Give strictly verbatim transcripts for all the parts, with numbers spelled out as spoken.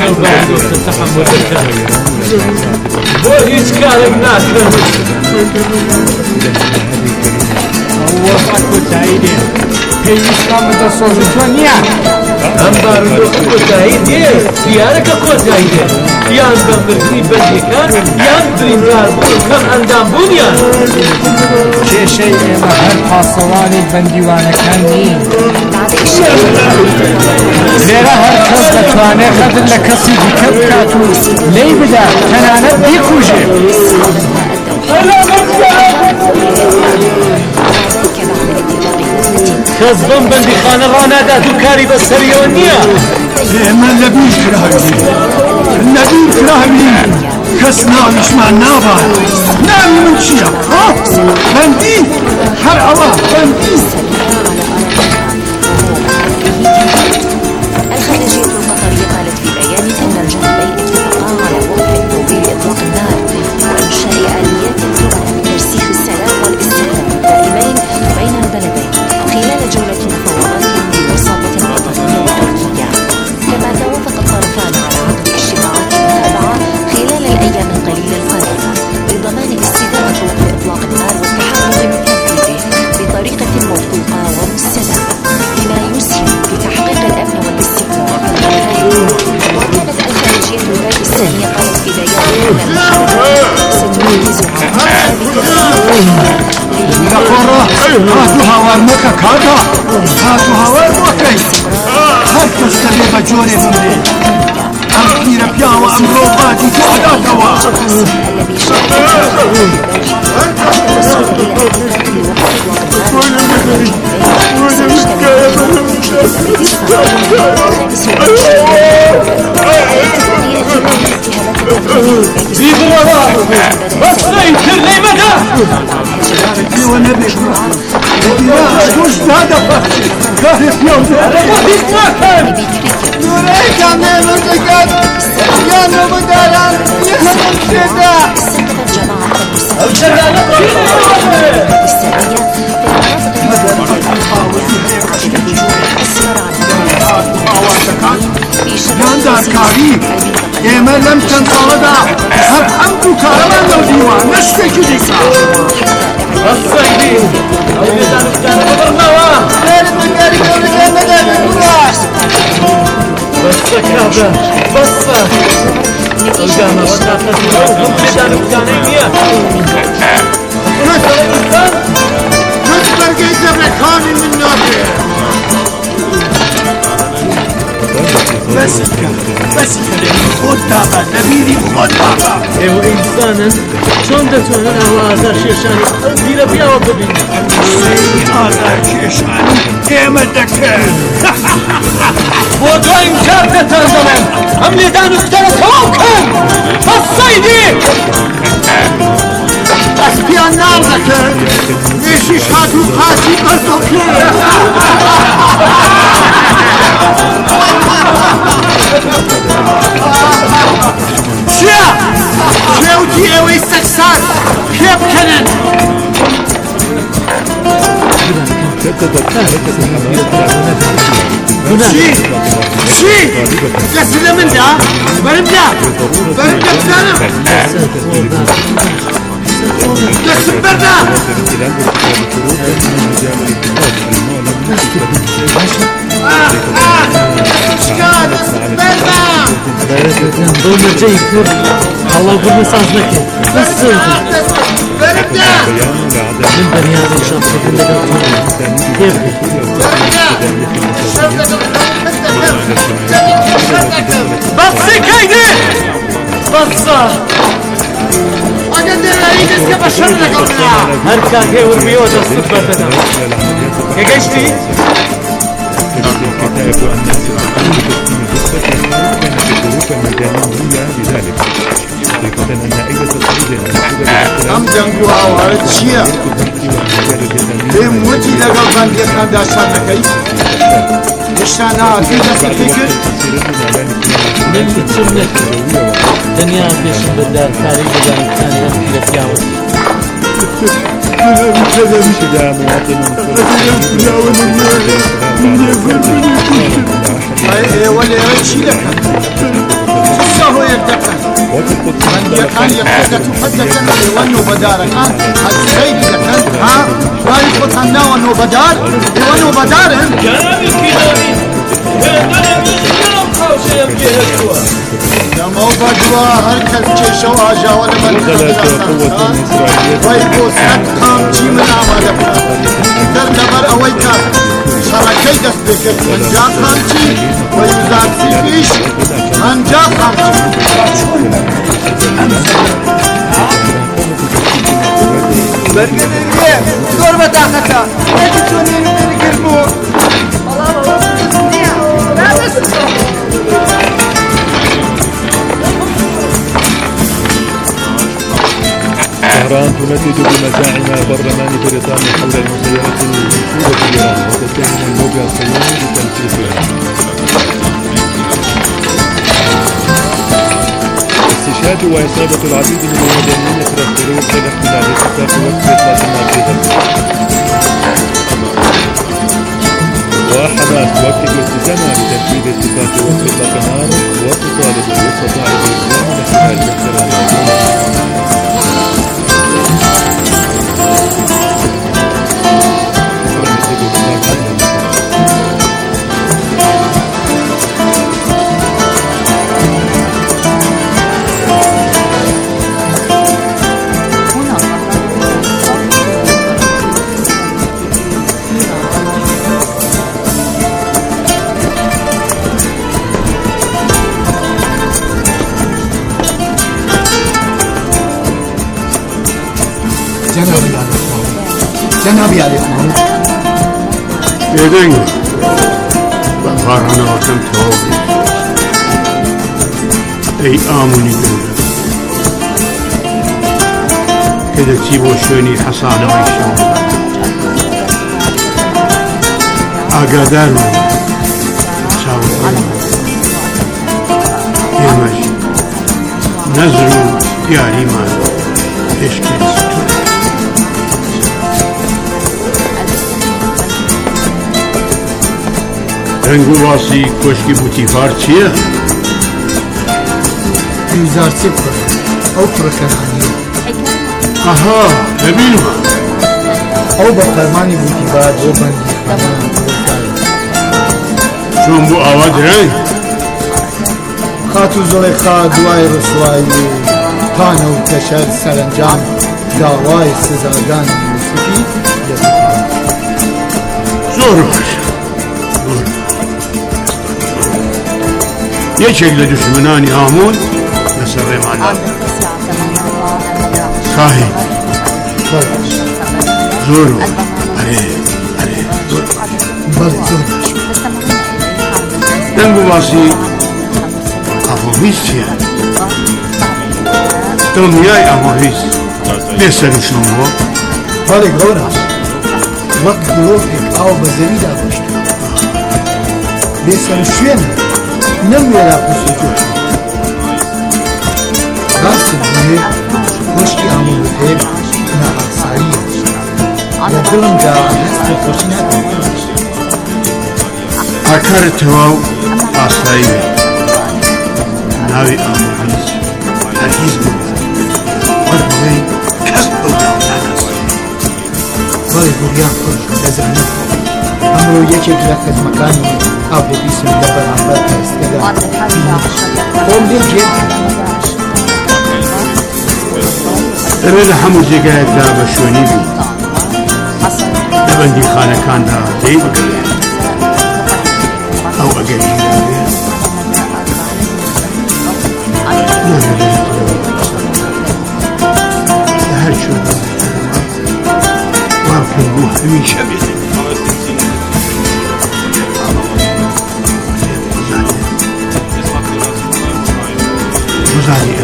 البعض تتحمل الكلام بوهيش كارك ناكر وفاك وتعيدين هي إسلام دا صوزيتونيا أمبار نوك وتعيدين ديارك وتعيدين يان بمرتي بندكان يان بريمرار بولكم أندام بنيان شي شيء ما هر حاصلاني بنديوانا كانين ليرا هر كس بتواني قدر لكسي بكت كاتو لي بدا تنانا بيكوجي كذبن بندي خانه رانا دادو كاري بسريونيا اما النبي كراهي النبي كراهي كسنا مش مع النابا نعم من شيء ها بندي هر الله بندي الخارجية القطرية قالت في بيان أن الجانبين اتفقا على وقف توطين إطلاق النار وإنشاء آليات لترسيخ السلام والاستقرار الدائمين بين البلدين خلال جولة مفاوضات بوساطة القطرية وتركيا. كما توافق الطرفان على عقد اجتماعات متابعة خلال الأيام القليلة القادمة لضمان استدامة وقف إطلاق النار والتحقق من تنفيذه بطريقة موثوقة ومستدامة بما يسهم في تحقيق الأمن والاستقرار في البلدين. وكانت الخارجية الولاية الثانية قالت في بيان أن المحاولات ستركز على هاتوها ورموكا كادا هاتوها ورموكا هر کس کبی بجوری بمری ام پیر بیا و ام روباتی تو ادا توا زيد الوراء بس يصير لي مدى ونبي دوش هذا كارف يوم نوريك عم نمسكت يا نبدالان يهمم شدا ياندار كاري ايما لم تنصردا هر حمدو كارمان لو ديوان نشتكي ديكا الصيدين أولاد أفكار بالنواه غير مكاري قولي يا مدى بالنواه بس كابا بس الجامعة وطاقة اليوم بدان أفكارية ناس برقي زبركاني من نابي بس بس خود دابا نبيري خود دابا ايو انسانا شون دتوانن او آزار شیشانی دیر بیاو ببین سيدي آزار كيشاني ايما دكر بودو انكار دتاندمن هم لدان افتر تمام کن الصيدي بس بيان نار دكر نشيش هاتو قاسي بردوكر شيا شيوتي اوي استكسار كيف كنن شي شي قسنا من ده برمدا برمدا بسانا قسم بردا آه آه اشكال قسم بردا دوما جاي كور الله يقول مساج لك بس برمدا من بني هذا الشخص اللي كيف بس كيدي بس انا دراري دسك بشر لقلنا هركا كي والبيوت الصبر تدا يا جيشتي ام جنگو آوارد چیه؟ بیم وطی لگل بندی خانداشتان نکی؟ نشتانه آتی دستی فکر؟ من بتشم لك دنيا بيشم بالدار كاري بدان كان يمكن لفياوت ايه ولا يرشي لك شهو يردكن من يكان يقودة تفدكن لونو بداركان الزيد دكن ها راي خطنا ونو بدار ونو بدارن جنابي كيلوني يا موضع جوا هركز تشيشو آجا ولا من ويبو سد قام جي من عمالك در نبر اويكا شركي دست بكت من جا قام جي ويوزار سيبيش من جا قام جي برگردیه دور بتاقتا یکی چونی رو بگیر بو طهران تندد بمزاعم برلمان بريطانيا حول المسيرات المنشودة في إيران وتتهم الموجة الصهيوني بتنفيذها. استشهاد وإصابة العديد من المدنيين إثر الخروج إلى احتلال اتفاق وقف إطلاق النار في غزة. وحماس تؤكد التزامها بتنفيذ اتفاق وقف إطلاق النار وتطالب بالوسطاء بإلزام الاحتلال باحترام الحدود. جنابي عليك محمود يدين بفارنا وكم توابي اي آموني دولة كده تيبو شوني حصانة ويشون اقادر شاوطان يمش نزرو ياري مان اشكي رنگو واسی کشکی بوتیفار چیه؟ يوزار سبكر او فركرانية آها ببینم او بقرماني بوتيفار او بندي خانان چون بو آواد رنگ خاتو زليخا دواي رسواي تانو تشل سرنجام داواي سزادان يوسفي زور باشه یەکێک لە دوشمنانی ئامون لەسەر ڕێماندا خاهین زۆر ئەرێ ئەرێ زۆر بەڵێ زۆر دەنگ و باسی ئاڤۆڤیز چییە؟ دڵنیای ئاڤۆڤیز لێسەر وشم بووە؟ بەڵێ گەورە وەک دڵۆپێک ئاو بە زەویدا گەشت لێسەر شوێنە نەموێرا پرسوجۆش ڕاستم بێ خۆشکی ئامۆژەیەک نائاساییە لە دڵمدا هەستی خۆشی ناکەم ئاکارت تەواو ئاسایی بێ ناوی ئامۆڤیز هەرگیز بوو وەک بڵێی کەس بەو ناو ناناسێ بەڵێ بوریان خۆش لەزانم ئەمڕۆ یەکێک لە خزمەکانی ئاڤۆڤیسم لە بەرامبەر ئێستەدا خۆم لێ گێر دەبێت لە هەموو جێگایەکدا بە شوێنی بی لە بەندیخانەکاندا دەی بگرێت ئەو ئەگەر گیرا بێت نابێت لە هەر شوێنە وا بکەن بۆ هەمیشە بێت وزاري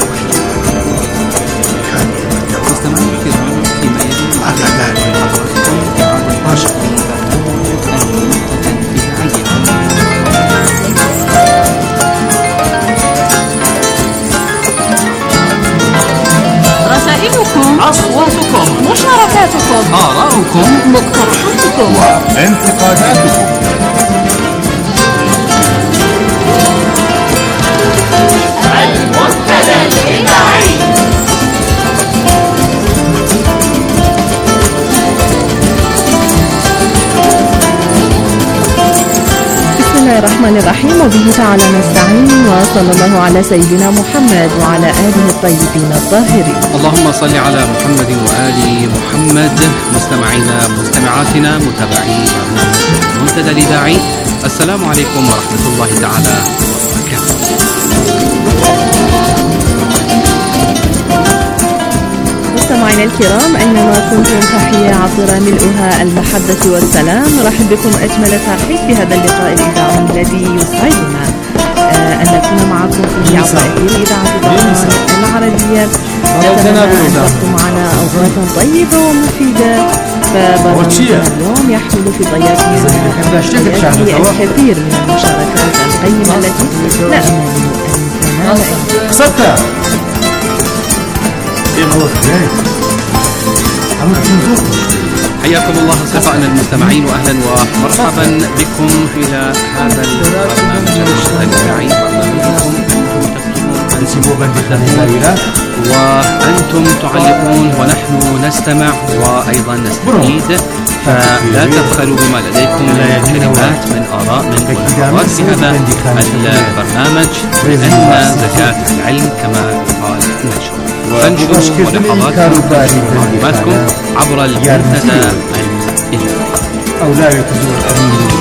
مستمعين الكرام فيما يلي أقدر باشا رسائلكم، أصواتكم، مشاركاتكم، آراؤكم، مقترحاتكم وانتقاداتكم. الرحمن الرحيم، وبه تعالى نستعين، وصلى الله على سيدنا محمد وعلى آله الطيبين الطاهرين. اللهم صل على محمد وآل محمد. مستمعينا مستمعاتنا متابعي برنامج منتدى الإذاعي، السلام عليكم ورحمة الله تعالى وبركاته. مستمعينا الكرام، أينما كنتم تحية عطرة ملؤها المحبة والسلام. نرحب بكم أجمل ترحيب في هذا اللقاء الإذاعي الذي يسعدنا آه أن نكون معكم في عطاء الإذاعة العربية. نتمنى أن تقضوا معنا أوقاتا طيبة ومفيدة. فبرنامجنا اليوم يحمل في ضيافه الكثير من المشاركات القيمة التي نأمل أن تنال. حياكم الله أصدقائنا المستمعين، وأهلا ومرحبا بكم في هذا البرنامج الإذاعي، برنامجكم أنتم تكتبون وأنتم تعلقون ونحن نستمع وأيضا نستفيد، فلا تبخلوا بما لديكم من كلمات، من آراء، من ملاحظات في هذا البرنامج، لأن زكاة العلم كما قال النشر. فانشروا ملاحظاتكم ومعلوماتكم عبر المنتدى الإذاعي. أو لا يكذب الأمين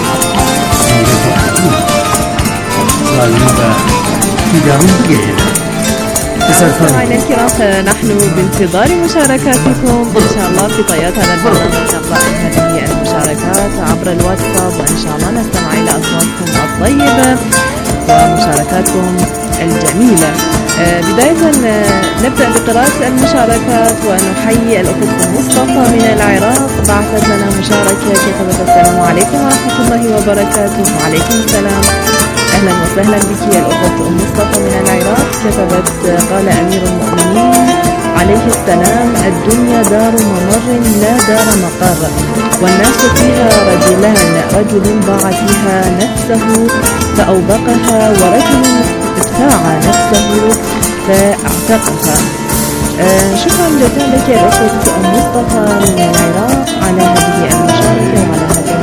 مستمعينا الكرام، نحن بانتظار مشاركاتكم إن شاء الله في طيات هذا البرنامج. نقرأ هذه المشاركات عبر الواتساب، وإن شاء الله نستمع إلى أصواتكم الطيبة ومشاركاتكم الجميلة. بداية نبدأ بقراءة المشاركات، ونحيي الأخت مصطفى من العراق، بعثت لنا مشاركة كتبت: السلام عليكم ورحمة الله وبركاته. وعليكم السلام، أهلا وسهلا بك يا الأخت مصطفى من العراق. كتبت: قال أمير المؤمنين عليه السلام: الدنيا دار ممر لا دار مقر، والناس فيها رجلان، رجل باع فيها نفسه فأوبقها، ورجل ابتاع نفسه فاعتقها. آه شكرا جزيلا لك يا الأخت مصطفى من العراق على هذه المشاركة وعلى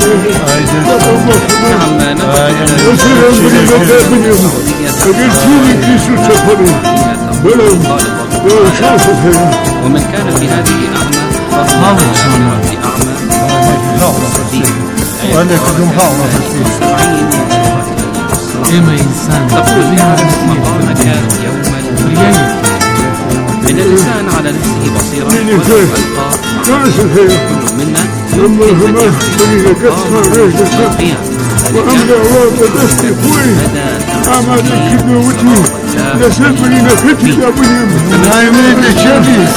هذا. ومن كان في هذه أعمى فهو في أعمى وأنا كنت محاولة إما إنسان تقول اعرف مقامك يوم القيامة. من الإنسان على نفسه بصيرة، والخلق كل منا يمكن أن وأمدى وابدستي فوي أما تكبوتي لسبري نفتي أبنهم نايمين الشبيس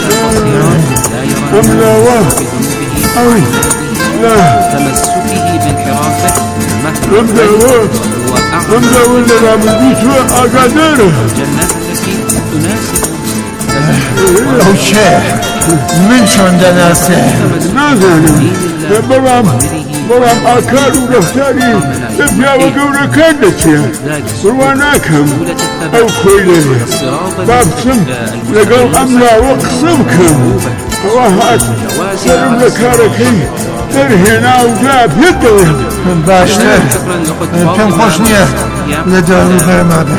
أمدى واه أوي لا تمسكه بانحرافه أمدى واه أمدى ولا لا مبيت أقادره الجنة التي تناسب الشيخ من شون دناسه نازل برام برام أكاد ودفتري تبيا وقوله كدتي ورواناكم أو كله بابتم لقل أملا وقصمكم وهات سلم لكاركي ترهنا وجاب يدوه باشته كم خوشنيه لدانو فهماده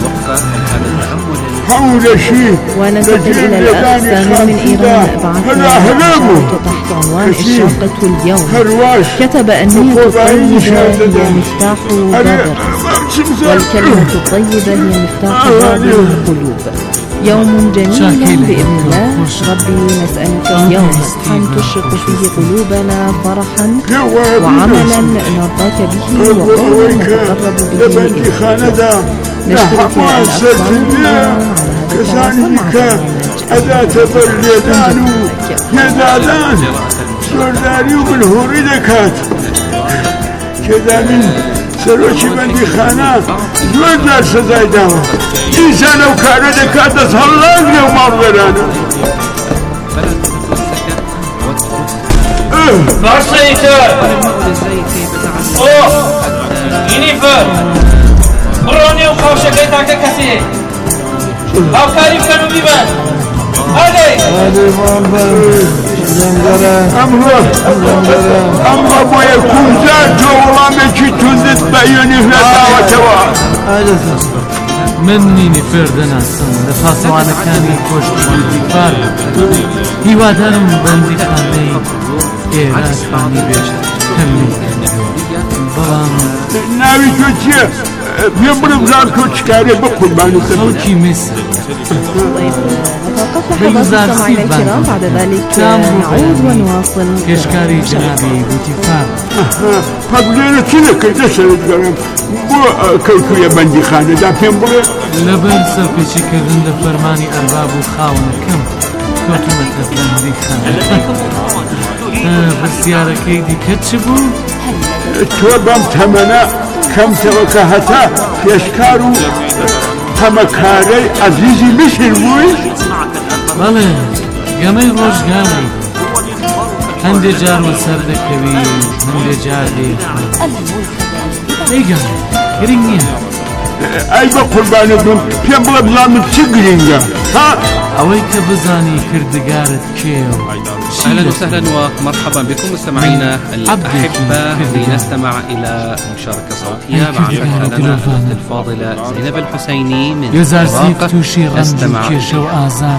حول شيء. وننتقل إلى الأخ سامي من إيران، بعث تحت عنوان الشاقة اليوم. كتب: النية الطيبة هي مفتاح بابر، والكلمة الطيبة هي مفتاح باب القلوب. يوم جميل بإذن الله. ربي نسألك اليوم أن تشرق فيه قلوبنا فرحا، وعملا نرضاك به، وقولا نتقرب به إليك. نشكرك يا الأخوان كسانك أداة باليدان يدادان سرداري وبالهوري دكات كذا من سروشي بندي خانات جوردار سزاي داوة إنسان لو كان دكات أصهلان يوم أرغلانا باشيتر أوه ينيفر بروني وخوشة كيتاك كسي أو كاريف كانوا بيبان هذه هذه مالبن زنجرة أمره أما بويا كوزا جولا مكي تندت بيوني فلتا وتوا هذا مني نفردنا السن لفاسوانا كاني كوشت والدفار هيوادارم بندي خاني إيراك خاني بيش همي بلان ناوي توجيه بيمرم زاركو تشكاري بقرباني خلقي مصر نتوقف لحظات مستمعينا الكرام، بعد ذلك نعود ونواصل كشكاري جنابي بوتيفار فقلنا كنا كده سرد قرام بو كيكو يا بندي خانه دا فين بغي لبر سلفيشي كردن لفرماني أرباب وخاون كم كوتمت بندي خانه بسيارة كيدي كتشبو تو بام تمنا كم توكهتا يشكارو تمكاري عزيزي مشر بوي بله قمي روش قامي هندي جار وسرد كبير هندي جار دي اي قامي قرينيا اي بقرباني بم بيان بلا بزامن تشقرينجا ها اويك بزاني كردقارت كيو أهلا وسهلا ومرحبا بكم مستمعينا الأحبة لنستمع إلى مشاركة صوتية مع فتاتنا الأخت الفاضلة زينب الحسيني من العراق. نستمع جو آزار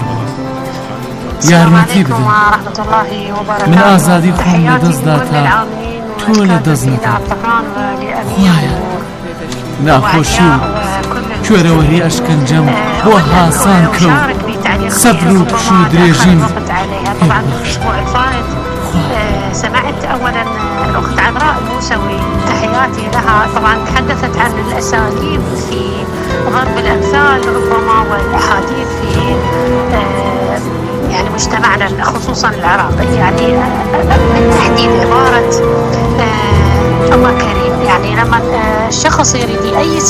يارمتي بدن ورحمة الله وبركاته. من آزادي خون لدزداتا طول دزنتا خوايا ناخوشو كوروهي أشكن جم وهاسان كو صبرو بشو دريجين. طبعا الأسبوع الفائت سمعت أولا الأخت عذراء الموسوي تحياتي لها، طبعا تحدثت عن الأساليب في ضرب الأمثال ربما والأحاديث في يعني مجتمعنا خصوصا العراقي، يعني بالتحديد عبارة الله كريم، يعني لما الشخص يريد يأيس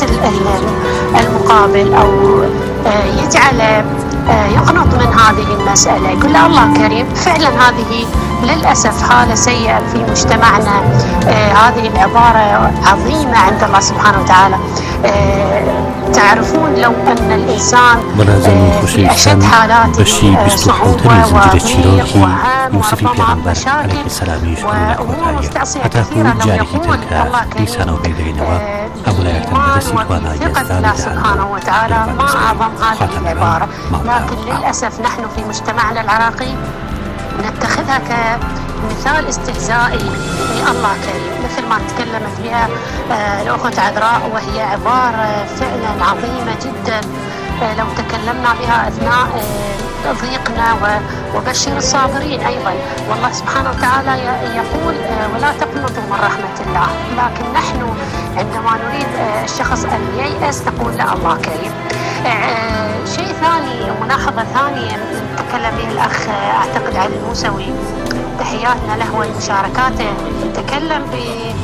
المقابل أو يجعل يقنط من هذه المسألة يقول له الله كريم، فعلا هذه للأسف حالة سيئة في مجتمعنا. آه هذه العبارة عظيمة عند الله سبحانه وتعالى. آه تعرفون لو أن الإنسان آه في أشد حالات صعوبة وضيق وهم وربما مشاكل وأمور مستعصية كثيرة لو يقول الله كريم ما ثقة الله سبحانه وتعالى ما أعظم هذه العبارة. لكن للأسف نحن في مجتمعنا العراقي نتخذها كمثال استهزائي لله كريم، مثل ما تكلمت بها الأخت عذراء، وهي عبارة فعلا عظيمة جدا لو تكلمنا بها أثناء ضيقنا. وبشر الصابرين أيضا، والله سبحانه وتعالى يقول ولا تقنطوا من رحمة الله، لكن نحن عندما نريد الشخص أن ييأس نقول لا الله كريم. شيء ثاني، ملاحظة ثانية تكلم به الأخ أعتقد علي الموسوي، تحياتنا له ومشاركاته، تكلم ب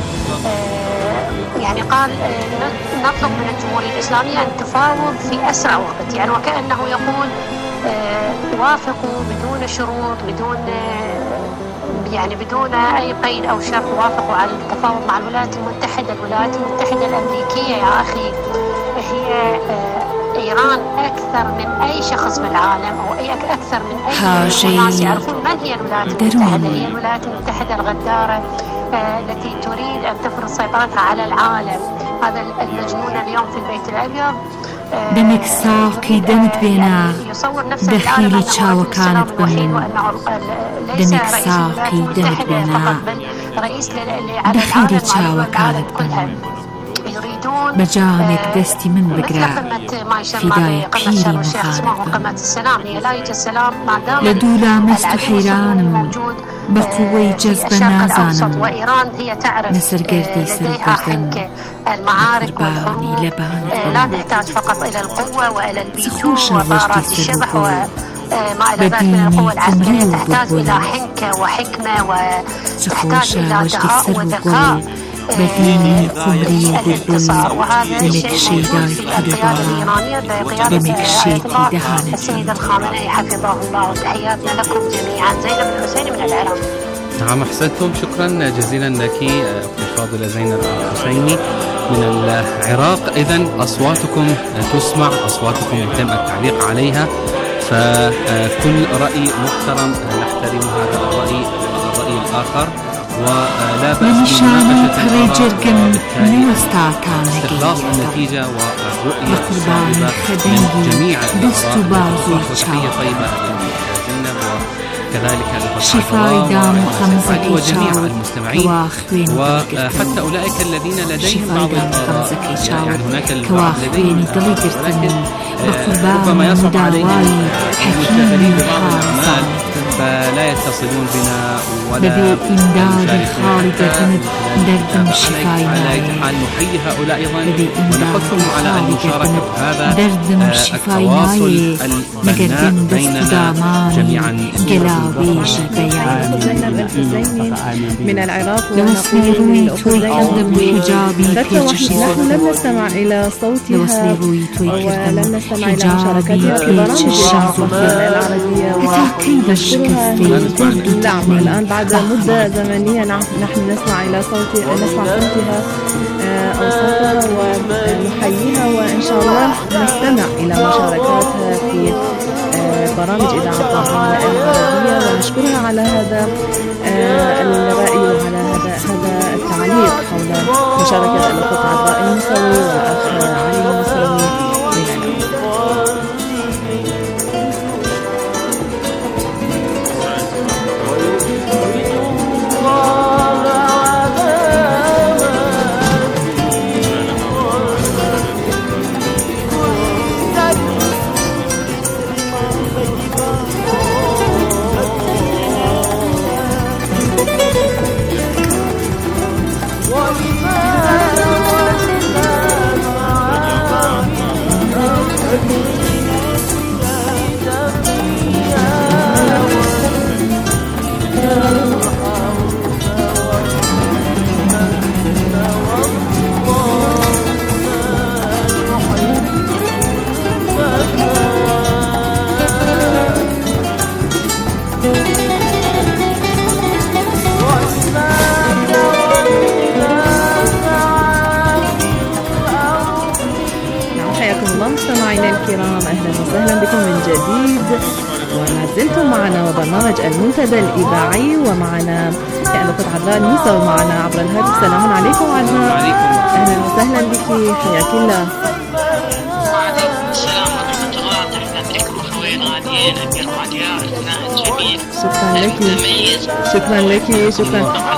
يعني قال نطلب من الجمهورية الإسلامية أن تفاوض في أسرع وقت، يعني وكأنه يقول وافقوا بدون شروط، بدون يعني بدون أي قيد أو شرط، وافقوا على التفاوض مع الولايات المتحدة. الولايات المتحدة الأمريكية يا أخي هي إيران أكثر من أي شخص بالعالم أو أي أكثر من أي ناس يعرفون من هي الولايات المتحدة. هي الولايات المتحدة الغدارة التي تريد أن تفرض سيطرتها على العالم. هذا المجنون اليوم في البيت الأبيض دمك ساقي دمت بينا دخيلي تشاو كانت بمن دمك ساقي دمت بينا دخيلي تشاو كانت بمن بجامك دستي من بقرا فداية قيري مخالفة لدولا مست حيران بقوة جذب نازانم نسر قردي سر قردن المعارك والحروب لا تحتاج فقط إلى القوة وإلى البيتو وغارات الشبح وما إلى ذلك من القوة العسكرية، تحتاج إلى حنكة وحكمة وتحتاج إلى دهاء وذكاء بديني قمري وبلبل دمك شيداي حدبارا دمك شيدي دهانتي. السيد الخامنئي حفظه الله، وتحياتنا لكم جميعا. زينب الحسيني من العراق. نعم أحسنتم، شكرا جزيلا لك أختي الفاضلة زينب الحسيني من العراق. إذن أصواتكم تسمع، أصواتكم يتم التعليق عليها فكل رأي محترم نحترم هذا الرأي الرأي الآخر ولا بأس بمناقشة الآراء استخلاص النتيجة والرؤية الصائبة من جميع الآراء وتحية طيبة زينب وكذلك شفاء دام خمسة وجميع المستمعين وحتى أولئك الذين لديهم بعض الآراء يعني هناك البعض لديهم ولكن ربما يصعب عليهم المشتغلين ببعض الأعمال فلا يتصلون بنا ولا خالد درب شفاء على حال نحيي هؤلاء أيضا ونحثهم على المشاركة بهذا التواصل البناء بيننا جميعا. من العراق ونقول نحن لم نستمع إلى صوتها ولم نستمع إلى مشاركتها في برامج الصحفية العربية ونشكرها. نعم الآن بعد مدة زمنية نحن نسمع إلى صوت نسمع صوتها أو صوتها ونحييها وإن شاء الله نستمع إلى مشاركاتها في برامج إذاعة طهران العربية ونشكرها على هذا الرأي وعلى هذا هذا التعليق حول مشاركة الأخت عذراء الموسوي والأخ علي الموسوي من مستمعينا الكرام، أهلا وسهلا بكم من جديد وما زلتم معنا وبرنامج المنتدى الإذاعي ومعنا الأخت عذراء الموسوي معنا عبر الهاتف. السلام عليكم عذراء. أهلا وسهلا بك، حياك الله. وعليكم السلام ورحمة الله. تحياتي لكم أخوين غاليين أمير وعلياء الأثناء الجميل. شكرا لك شكرا لك شكرا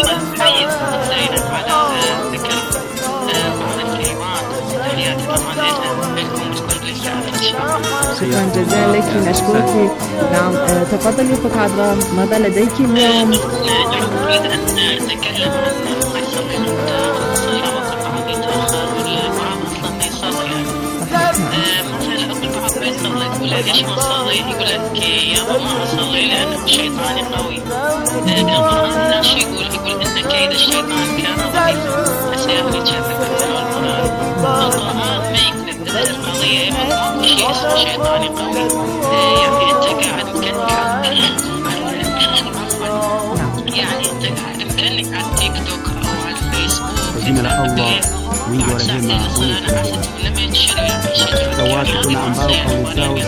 شكرا جزيلا لك، نشكرك. نعم تفضلي أخت عذراء، ماذا لديك اليوم؟ أريد أن أتكلم عن أحسن من الصلاة وقطع بيتأخر والبعض أصلا ما يصلي. مثلا البعض ما يصلي يقول ليش ما أصلي؟ يقول لك يا ما أصلي لأن الشيطان قوي. القرآن ناس يقول يقول إن كيد الشيطان كان ضعيفا فسيهوي يتشبك بالقرآن. القرآن ما يكذب القضية ما شيء اسمه شيطاني قوي. يعني أنت قاعد مكنك يعني أنت قاعد مكنك على التيك توك أو على الفيسبوك وجمع الله من دور جمع تواتكنا عن باو قول الزاوج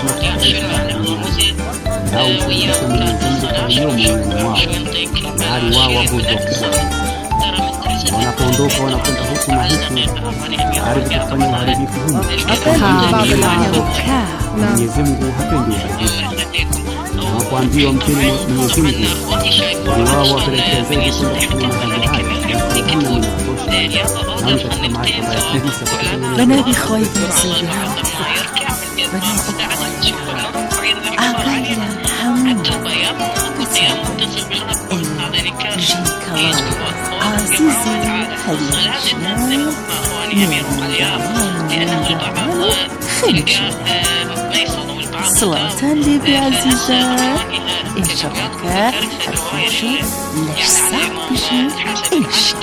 عاوز يكون من جنبك اليوم من النوار نهاري واو أبو دوك وانا كوندوك وانا كنت أحس مع هيك عارف تفني وعارف يفهم يزمه هكذا وقانديو مكيني من يزمه ورواوا بركزي كل بنا بخوي بنسيبها أغايا هم عزيزي هليشنا صلاة لبي عزيزة إن شركة الخوشي لش صعب بشي إيش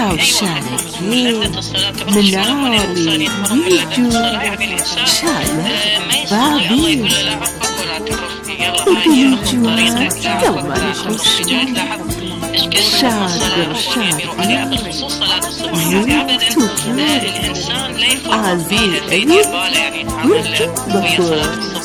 چاو شارکی مناڵی ویجو شالە بابی ببین جوان دڵمانی خۆشی شادر شادی زور توکی ئازی ئەوی ورچو بخۆر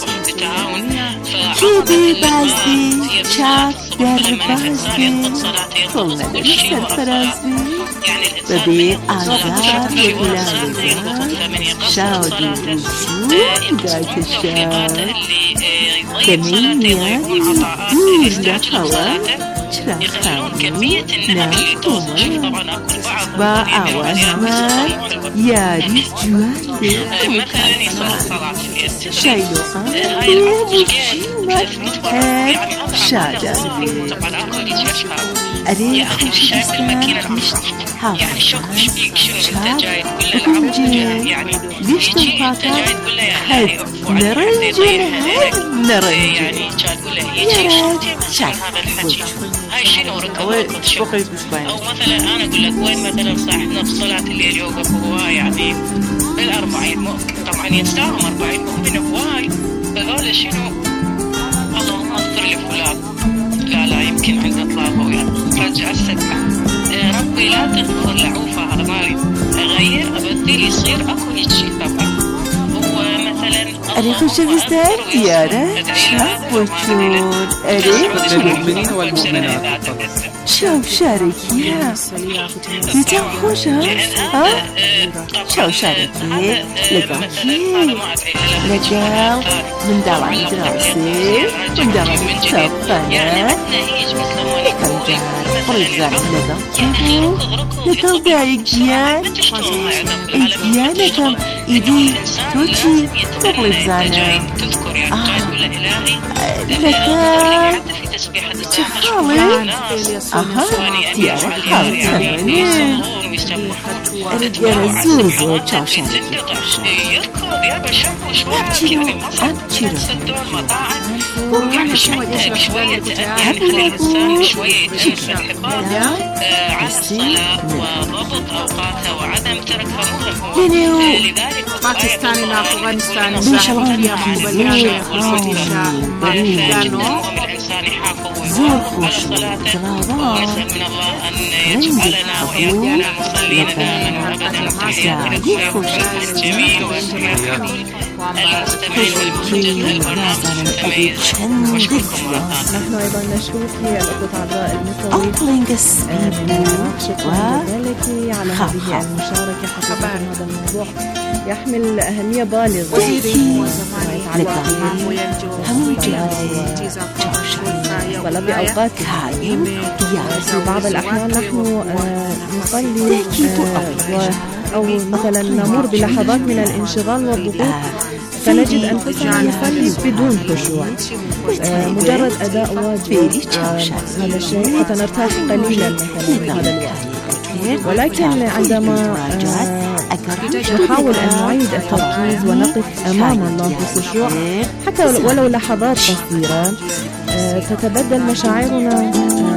کێبێ بازی چاک دەربازی کڵ نەدەری سەرفەرازی بەبێ ئازار وەگولانەدار شادی وجود داکەشار دەمەینیانی دوور لە هەوە چراخانی ناکۆمە با ئاوازمان یاری جوان بێ شایلۆخان بێ هەر شادان بێ ئەرێ خۆشەویستان گشت هاوڕێکان چاک بگونجێ گشتم پاکە هەر نەڕەنجێ هەر نەڕەنجێ يارات شاك هاي شنو ركبات او مثلا انا اقول لك وين مثلا صاحبنا في صلاه الليل يوقف هو يعني بالاربعين طبعا يستاهم أربعين مؤمن هواي فقال شنو اللهم اغفر لفلان لا لا يمكن عند اطلاقه يعني رجع السبعه ربي لا تغفر لعوفه هرماري غير ابدي يصير اكو هيك شيء طبعا أري خۆشەویستان دیارە چاک بۆچون ئەرێ للمؤمنين والمؤمنات چاو شارێکیە پێتان خۆشە چاو شارێکی لەگەڵ کێ لەگەڵ منداڵانی دراوسێ منداڵانی چاوخانە یەکەم جار بڕێزانم لەگەڵ کێ بوو لەگەڵ دایک گیان ئەی گیانەکەم ئیدی تۆ چی بڕێزانم لەگەڵ چه خاڵێ ئەها دیارە خاڵی تەمەنێ ئەرە دیارە زۆر زۆر چاوشارێکی باشە ئەم چیرۆ ئەم چیرۆ هەبوو نەبوو چی بکەم لەنێو باكستان أفغانستان بنشڵانی زۆر زۆر خۆش جڵاوە ڕەنگی هەبوو لەبەر زیادی خۆشەویستی نحن أيضا نشكرك الأخت عذراء المصري أطلنج السبيب شكرا لك على هذه المشاركة حقيقة هذا الموضوع يحمل أهمية بالغة ولا بأوقات في بعض الأحيان نحن نصلي أو مثلا نمر بلحظات من الانشغال والضغوط فنجد أنفسنا نصلي بدون خشوع مجرد أداء واجب هذا الشيء حتى نرتاح قليلا مثلا هذا الوقت ولكن عندما نحاول أن نعيد التركيز ونقف أمام الله بخشوع حتى ولو لحظات قصيرة تتبدل مشاعرنا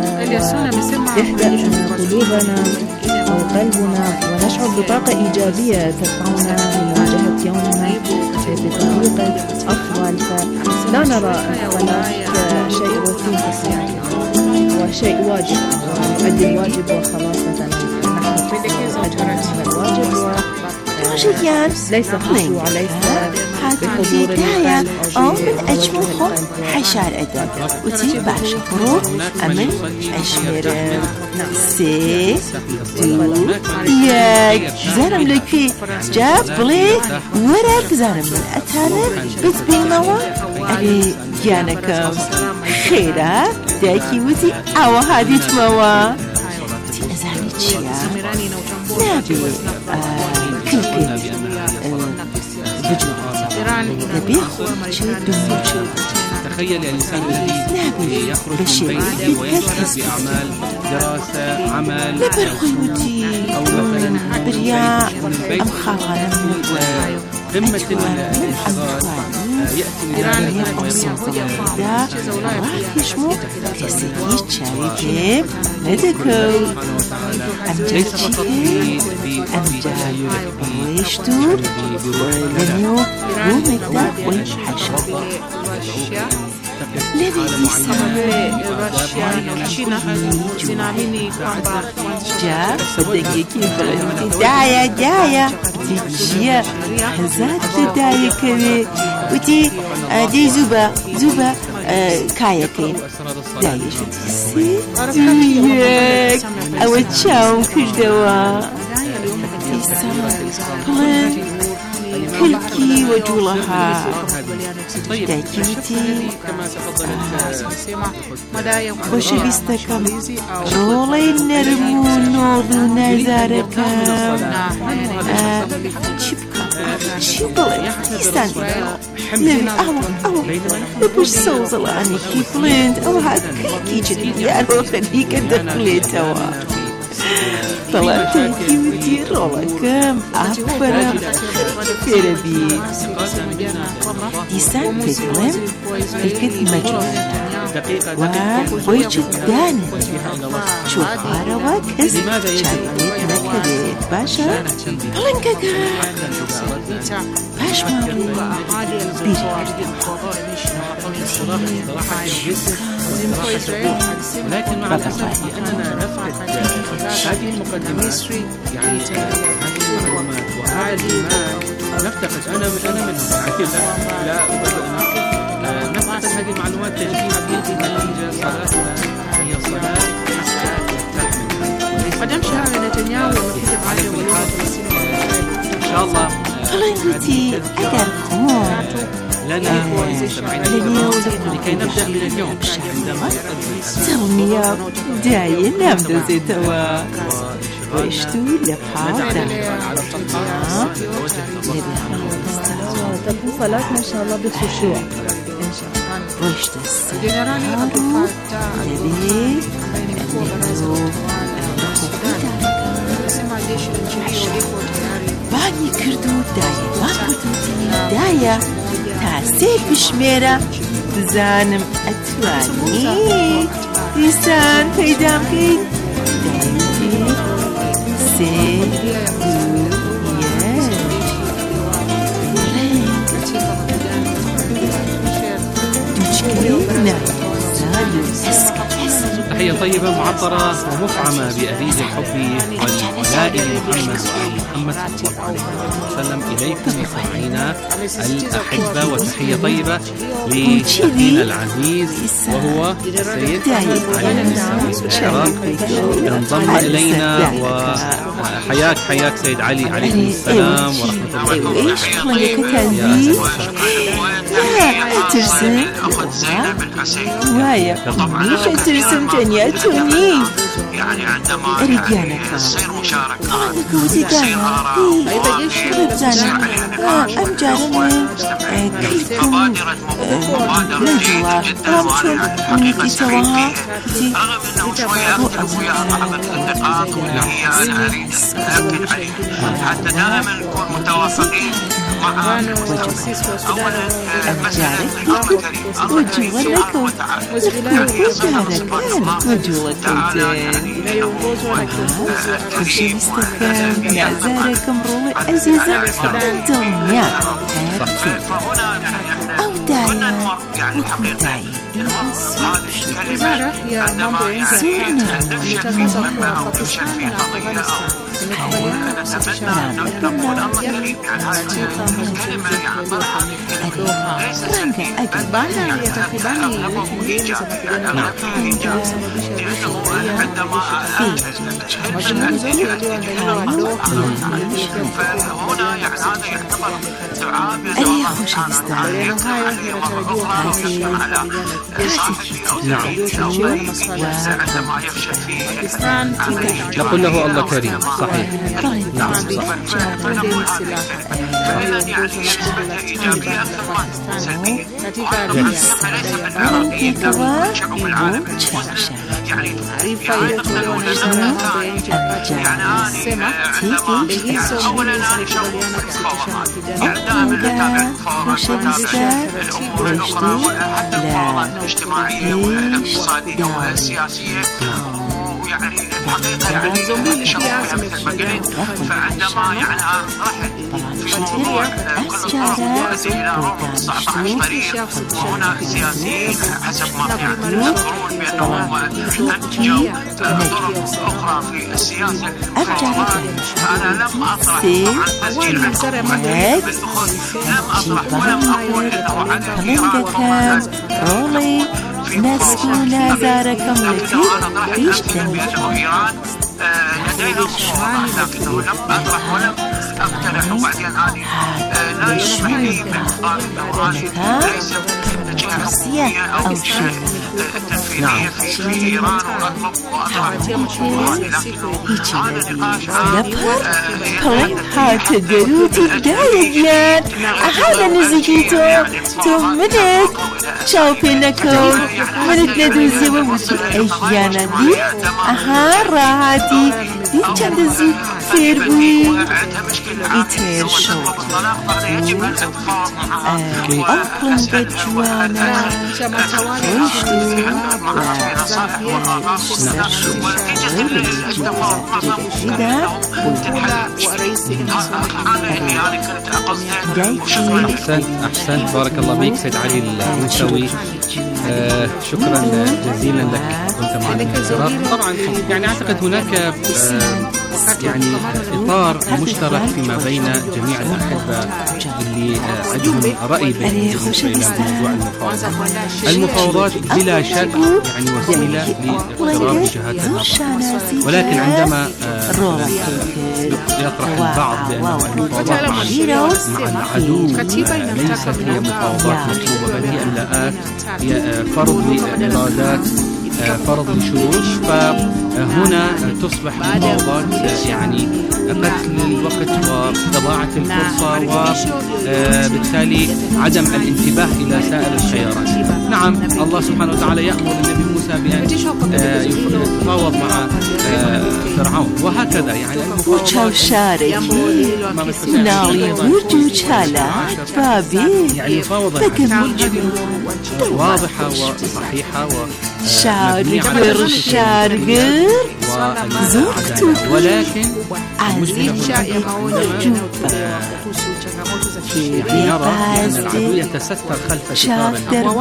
تهدأ قلوبنا أو قلبنا ونشعر بطاقة إيجابية تدفعنا لمواجهة يومنا بطريقة أفضل فلا نرى الصلاة شيء روتين في الصيام وشيء واجب نؤدي الواجب وخلاص مثلا نحن الواجب وجيان ليس خشوع ليس بحضور القلب أو من أجمل خم حشار أدب وتي باش برو أمن أشمر سي دو ياك زارم لكي جاب بلي وراك زارم من أتانم بتبينوا أري جانكم خيرا دايكي وتي أو هاديت موا تي أزاني تشيا نابي كلكي بجوع تخيل الإنسان الذي يخرج من بيته ويذهب بأعمال دراسة عمل أو مثلا برياء أم خاغانا قمة الانحدار يأتي إيران أوسط الغدا راكشمو تسيكيش شاركة مدكو أمجد شيء أمجد ويشتو ولنيو رومكتا والحشر الذي يسمى جاء بدقيقة دايا دايا تجيا هزات دايا كذي وتي دي زوبا زوبا كايكي دايا شو تسي ديك أو تشاوم كردوا بلان كلكي وجولها دايكيتي وشبيستكم رولي نرمو نوضو نزاركم شبكا شبلي يستان نبي أهو أهو نبوش سوزلاني كيف لند أو هاد كلكي جديد يارو خليك الدخلي توا طلعت كيوتي رولكم أفرا فيربي ديسان بيتلم الكد مجرد وويجد دانا شو خاروا كز شايدت نكدت باشا بلنكك باش ماري ولكن مع الأسف أننا نفقد هذه المقدمات يعني هذه المعلومات وهذه المعلومات نفتقد أنا من أنا من لا لا أبدا نفتقد هذه المعلومات تجديد النتيجة صلاتنا هي صلاة قدم شهر نتنياهو وكتب على إن شاء الله قلنتي أقر خون لنا لنا لكي نبدأ من اليوم عندما سلمية داية نبدأ زيتوا واشتو لبحادا تكون صلاة ما شاء الله بخشوع إن شاء الله واشتو السلام لبي باني كردو داية ما كردو داية تاسيك بشميرة بزانم أتواني لسان بيدام كيد دايتي سي تحية طيبة معطرة ومفعمة بأبيد الحب والولاء لمحمد وآل محمد صلى الله عليه وسلم إليكم مستمعينا الأحبة، وتحية طيبة لأخينا العزيز وهو السيد علي النساوي الكرام انضم إلينا، وحياك حياك سيد علي، عليكم السلام ورحمة الله وبركاته. ترسم وايا ليش ترسم جنياتوني يعني عندما تصير مشاركة تصير آراء تصير أم جارني كلكم نجوى رمشون إتواها رغم أنه شوية أختلف ويا بعض النقاط اللي هي أنا أريد أأكد عليها حتى دائما نكون متوافقين مع أولا مسألة الأمر الكريم أمر الكريم سبحانه وتعالى يعني يصدق سبحانه الله تعالى يعني الكريم نعزاركم رومي عزيزة الدنيا فهنا أو داية يعني حقيقة هذه الكلمة عندما يعني تفشل في مهمة أو تفشل في قضية أو نتمنى أن نقول الأمر الكريم يعني هذه الكلمة يعني ليس سلبية بل يعني أغلبه إيجابي يعني أغلبه إيجابي لأنه عندما فهنا يعني هذا يعتبر دعاء أريد خوش الاستعمال نعم نقول له الله كريم صحيح نعم صح يعني الحقيقة يعني شغوفة مثل ما قلت فعندما يعني رحل في موضوع كل الطرق تؤدي إلى ربع تسعة عشر طريق وهنا السياسيين حسب ما يعني يذكرون بأنهم أنتجوا طرق أخرى في السياسة فأنا لم أطرح عن تسجيل الحكومة بالدخول لم أطرح ولم أقول إنه عدم إيران مسكونة زاركم لكي بأنه إيران لديها خطوات لكنه لم أطرح ولم أقترح وبعدين هذه لا يسمح لي باعتبار أنه هذه ليست الجهة الحكومية أو الجهة التنفيذية في إيران وأطلب وأطرح مشروعات لكنه هذا نقاش طيب هاتدرو تدايجان أحالا نزيجيتو تمنك شاوبينكو منت ندوزي ومسو أيانا دي أها راحتي دي چندزي فيربوي إتير شو أقرن بجوانا ويشتو أحسنت أحسنت بارك الله فيك سيد علي الموسوي. آه شكرا جزيلا لك كنت معنا في الحوار. طبعا يعني أعتقد هناك آه يعني إطار مشترك فيما بين جميع الأحبة اللي آه عندهم رأي بالنسبة إلى موضوع المفاوضات. المفاوضات بلا شك يعني وسيلة لاقتراب وجهات النظر، ولكن عندما آه يطرح البعض بأن المفاوضات مع مع العدو ليست هي مفاوضات مطلوبة بل هي إملاءات، هي فرض لإرادات، فرض لشروط، فهنا تصبح المفاوضات يعني قتل الوقت وإضاعة الفرصة وبالتالي عدم الانتباه إلى سائر الخيارات. نعم الله سبحانه وتعالى يأمر النبي موسى بأن يتفاوض مع فرعون وهكذا يعني وچاو شاركي ناوي وجو چالا بابي يعني مفاوضة واضحة وصحيحة و شارقر شارقر زوجتو ولكن المشكلة يعني نرى أن العدو يتستر خلف ستار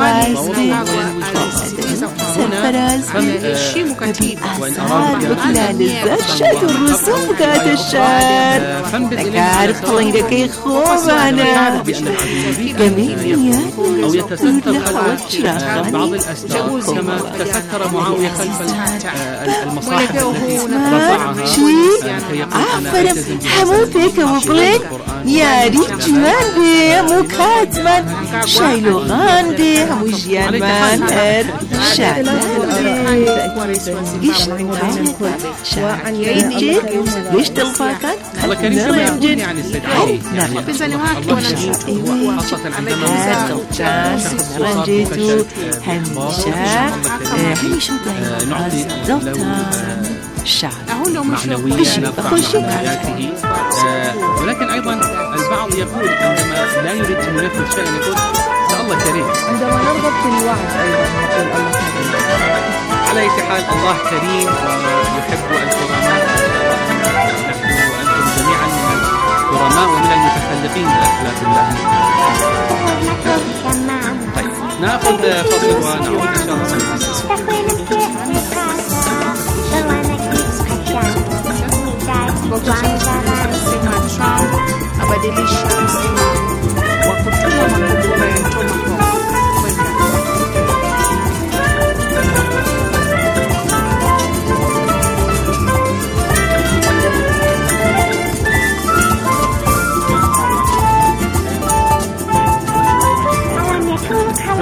سرفراز وإن أراد الزرشة الرسوم قاد الشار لكارف طلنك كي خوبانا جميلية أو يتستر خلف بعض الأسباب كما تستر معاوية خلف المصاحف التي رفعها عفرم حمو فيك وبريك يا ريت مان بي مكاتمان شايلو غان بي هموجيان مان هر شاكلان بي إيش شاكلان جيد ليش تلفاكان الله كريم كما يقول يعني السيد علي يعني خاصة عندما رنجيتو همشا همشو نعطي الشعب معنويا حياته. ولكن أيضا البعض يقول عندما لا يريد أن ينفذ شيئا يقول الله كريم. عندما نرغب في الوعد أيضا نقول الله كريم. على أي حال الله كريم ويحب الكرماء، نحن وأنتم جميعا من الكرماء ومن المتخلقين بأخلاق الله. طيب نأخذ فاصل ونعود إن شاء الله. abadilisha msimamo wa kutuma makombora ya Tomahawk kwenda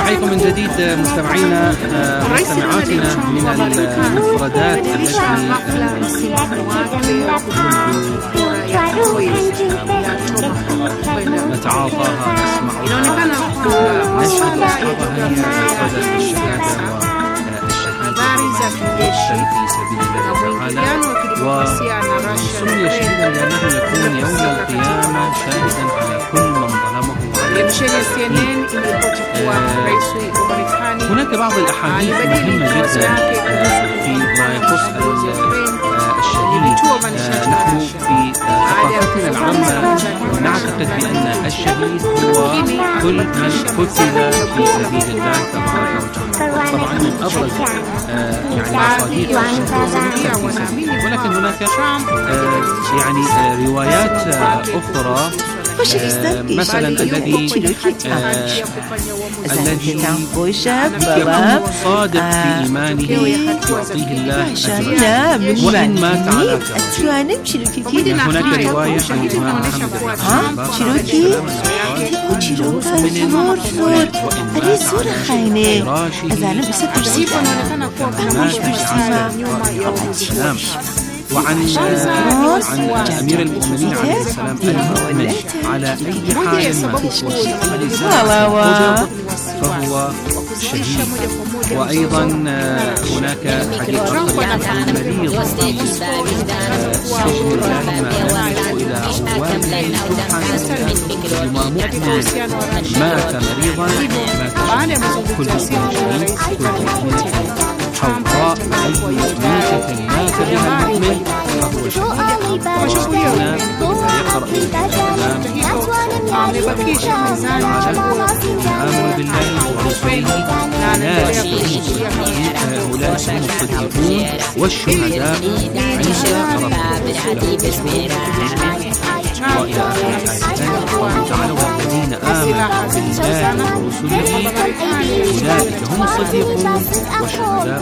نحييكم من جديد مستمعينا مستمعاتنا من المفردات التي نتعاطاها نسمعها نشهد أصحابها هي مفردة الشهادة والشهيد في سبيل الله تعالى. وسمي شهيدا لأنه يكون يوم القيامة شاهدا على كل من ظلمه. هناك بعض الأحاديث مهمة جدا فيما يخص الشهيد. نحن في ثقافتنا العامة نعتقد بأن الشهيد هو كل من قتل في سبيل الله تبارك وتعالى. طبعا من أبرز يعني مصادر الشهيد في سبيل، ولكن هناك يعني روايات أخرى مثلا الذي الذي يكون صادق في إيمانه يعطيه الله أجرا وإن مات على كفره. هناك رواية عن الإمام محمد بن السلام وعن عن أمير المؤمنين عليه السلام المؤمن على أي حال ما فهو شهيد. وأيضا هناك حديث آخر عن المريض في سجن الله ما لم يدعو إلى عواله سبحانه مات مريضا مات كل مؤمن كل مؤمن حوضاء أي ميتة مات بها المؤمن فهو شهيد. وهنا يقرأ الإمام آمنوا بالله ورسوله أولئك هم الصديقون والشهداء عند ربهم. وإلى آخر الآيتين قال تعالى والذين آمنوا بالله ورسله أولئك هم الصديقون والشهداء.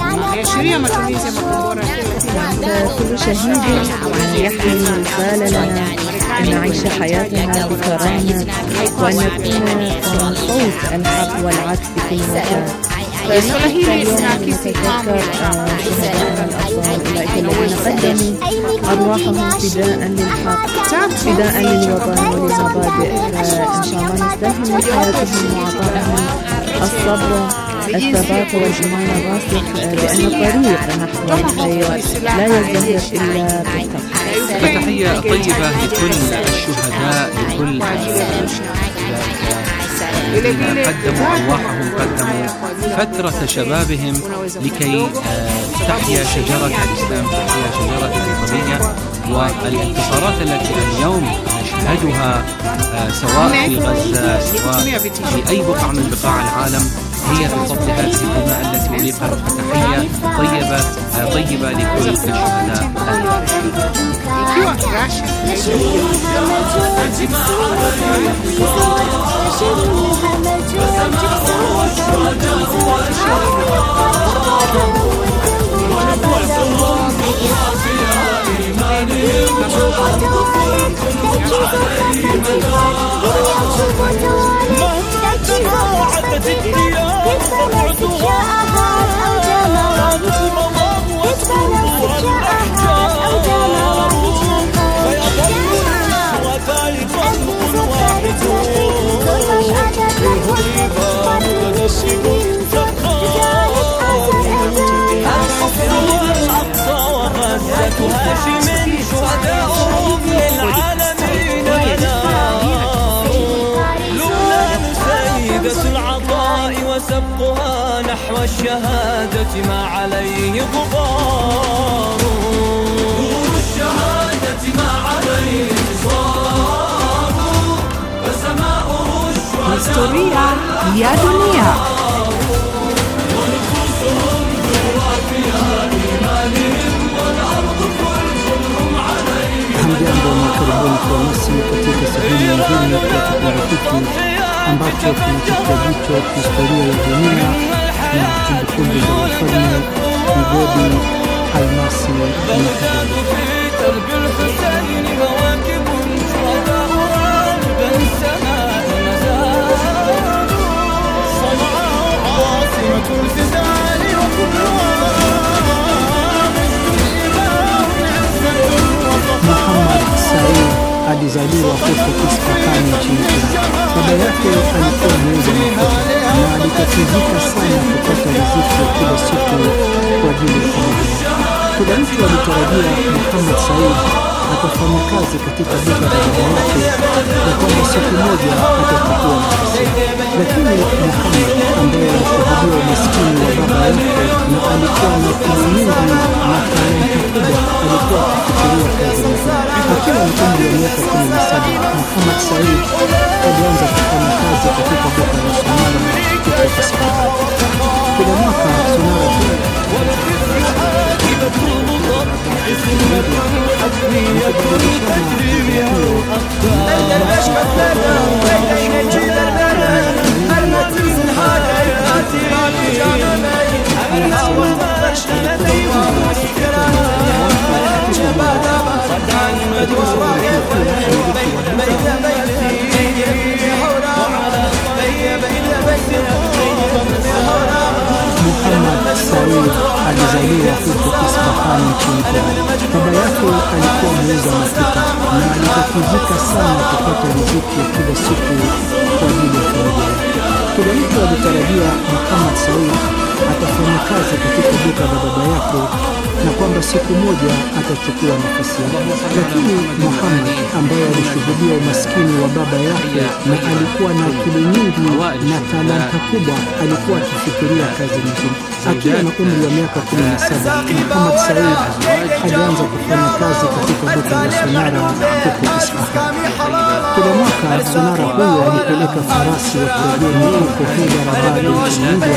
كل شهيد يحمل رسالة لنا أن نعيش حياتنا بكرامة وأن نكون صوت الحق والعدل في كل مكان. فنحن اليوم نتذكر شهداءنا الأبطال أولئك الذين قدموا أرواحهم فداء للحق فداء للوطن وللمبادئ. فإن شاء الله نستلهم من حياتهم وعطائهم الصبر الثبات والإيمان الراسخ بأن الطريق نحو الخير لا يزدهر إلا بالتقوى. فتحية طيبة لكل الشهداء لكل الذين قدموا أرواحهم قدموا فترة شبابهم لكي تحيا شجرة الإسلام تحيا شجرة الوطنية. والانتصارات التي اليوم نشهدها سواء في غزة سواء في أي بقعة من بقاع العالم هي بفضل هذه الدماء التي أريقت. فتحية طيبة طيبة لكل الشهداء. شهداؤهم للعالمين لولا سيدة العطاء وسبقها نحو الشهادة ما عليه غبار. نور الشهادة ما عليه غبار فسماؤه الشهداء يا دنيا Hamjambo na karibuni kwa nasi katika sehemu nyingine ya kipindi hiki ambacho kinatupia jicho historia ya dunia na kumbukumbu za wafalme, migodi, almasi na kadhalika. Muhammad Said alizaliwa huko Isfahan nchini Iran. Baba yake alikuwa muuza mafuta na alitatizika sana kupata riziki ya kila siku kwa ajili ya familia. Kila mtu alitarajia Muhammad Said atafanya kazi katika duka la baba yake na kwamba siku moja atachukua nafasi, lakini Muhammad ambaye alishuhudia umaskini wa baba yake na alikuwa na akili nyingi na talanta kubwa, alikuwa akifikiria kazi nzuri. Akiwa na umri wa miaka kumi na saba, Muhammad Said alianza kufanya kazi katika duka la sonara huko Isfahan. Kila mwaka sonara hii Muhammad Said alizaliwa huko Isfahan nchini Iran. Baba yake alikuwa muuza mafuta na alitatizika sana kupata riziki ya kila siku kwa ajili ya familia yake. Kila mtu alitarajia Muhammad Said atafanya kazi katika duka la baba yake na kwamba siku moja atachukua nafasi yake, lakini Muhammad ambaye alishuhudia umaskini wa baba yake na alikuwa na akili nyingi na talanta kubwa, alikuwa akifikiria kazi nyingine. Akiwa na umri wa miaka kumi na saba, Muhammad Said alianza kufanya kazi katika duka la sonara huko Isfahan. Kila mwaka sonara huyo alipeleka farasi wa kigeni huko Hyderabad nchini India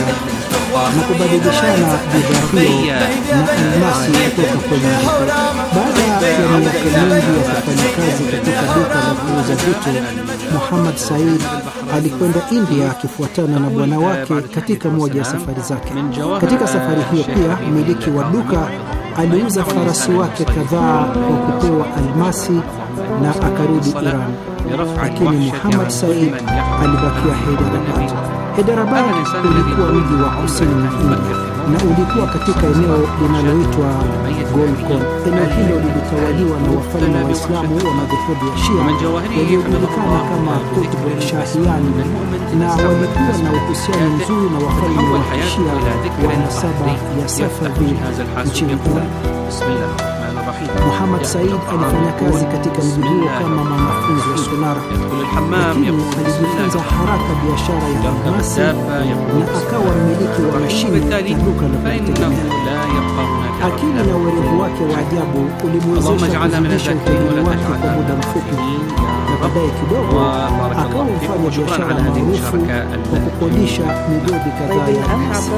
na kubadilishana bidhaa hiyo na almasi kutoka kwenye duka. Baada ya miaka mingi ya kufanya kazi katika duka la kuuza vitu, Muhammad Said alikwenda India akifuatana na bwana wake katika moja ya safari zake. Katika safari hiyo pia mmiliki wa duka aliuza farasi wake kadhaa kwa kupewa almasi na akarudi Iran, lakini Muhammad Said alibakia Hyderabad. Hyderabad ulikuwa mji wa kusini na India na ulikuwa katika eneo linaloitwa Golkon. Eneo hilo lilitawaliwa na wafalme wa Islamu wa madhehebu ya Shia waliojulikana kama Qutb Shahiyan, na walikuwa na uhusiano mzuri na wafalme wa Shia wa nasaba ya Safavi nchini Iran. Muhammad Said alifanya kazi katika mji huo kama mwanafunzi wa sonara, lakini alijifunza haraka biashara ya almasi na akawa mmiliki wa mashine na duka la kujitegemea. Akili na uwerevu wake wa ajabu ulimwezesha kuzidisha utajiri wake kwa muda mfupi, na baadaye kidogo akawa mfanya biashara maarufu kwa kukodisha migodi kadhaa ya almasi.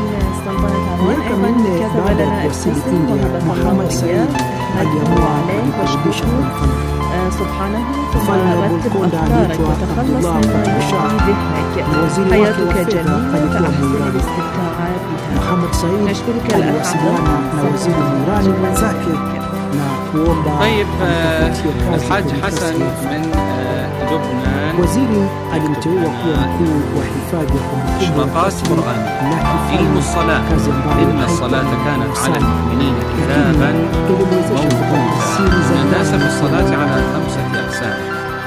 Miaka minne baada ya kuwasili India, Muhammad Said aliamua kujikurubisha kwa mfalme. Mfalme wa Golkonda aliitwa Abdullah bin Shah na waziri wake wa fedha alikuwa Mwirani. Muhammad Said aliwasiliana na waziri Mwirani mwenzake na kuomba Alhaji Hassan min Lubnan. Waziri alimteua kuwa mkuu wa hifadhi ya kumbukumbu مشرقات قرآن علم الصلاة إن الصلاة كانت على المؤمنين كتابا موقوتا يناسب الصلاة على خمسة أقسام.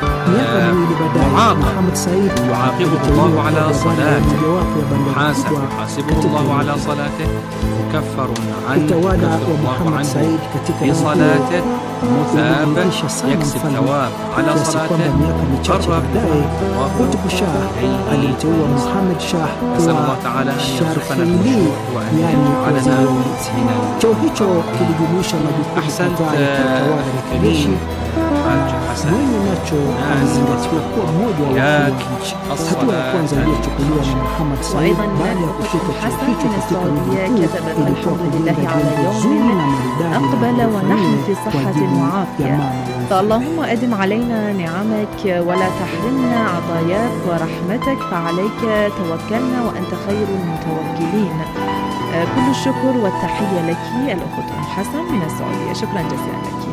Muhammad Said يعاقبه الله على صلاته، محاسب يحاسبه الله على صلاته، مكفر عنه يكفر الله عنه في صلاته، مثاب يكسب ثواب على صلاته، قرب Qutb Shah alimteua Muhammad Shah kuwa Sharhili, yani waziri wa ulinzi. Cheo hicho kilijumuisha majukumu kadhaa ya utawala na kijeshi. Mwenye nacho alizingatiwa kuwa mmoja wa nchi. Hatua ya kwanza iliyochukuliwa na Muhammad Said baada ya kushika cheo hicho katika mji mkuu ilikuwa kujenga jengo zuri na maridadi أقبل ونحن في صحة وعافية، فاللهم أدم علينا نعمك ولا تحرمنا عطاياك ورحمتك، فعليك توكلنا وأنت خير المتوكلين. كل الشكر والتحية لك الأخت أم حسن من السعودية. شكرا جزيلا لك.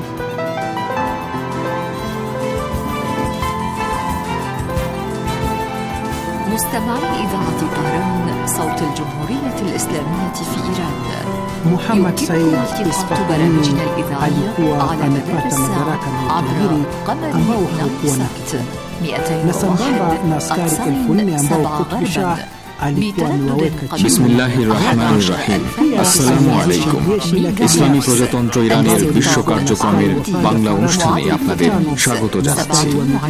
مستمعي إذاعة طهران صوت الجمهورية الإسلامية في إيران. Muhammad Said Isfahani alikuwa amepata madaraka na utajiri ambao haukuwa na kifani, na sambamba na askari elfu nne ambao Qutb Shah alikuwa amewaweka chini. বিসমিল্লাহিররহমানিররহিম। আসসালামু আলাইকুম। ইসলামী প্রজাতন্ত্র ইরানের বিশ্ব কার্যক্রমের বাংলা অনুষ্ঠানে আপনাদের স্বাগত জানাচ্ছি।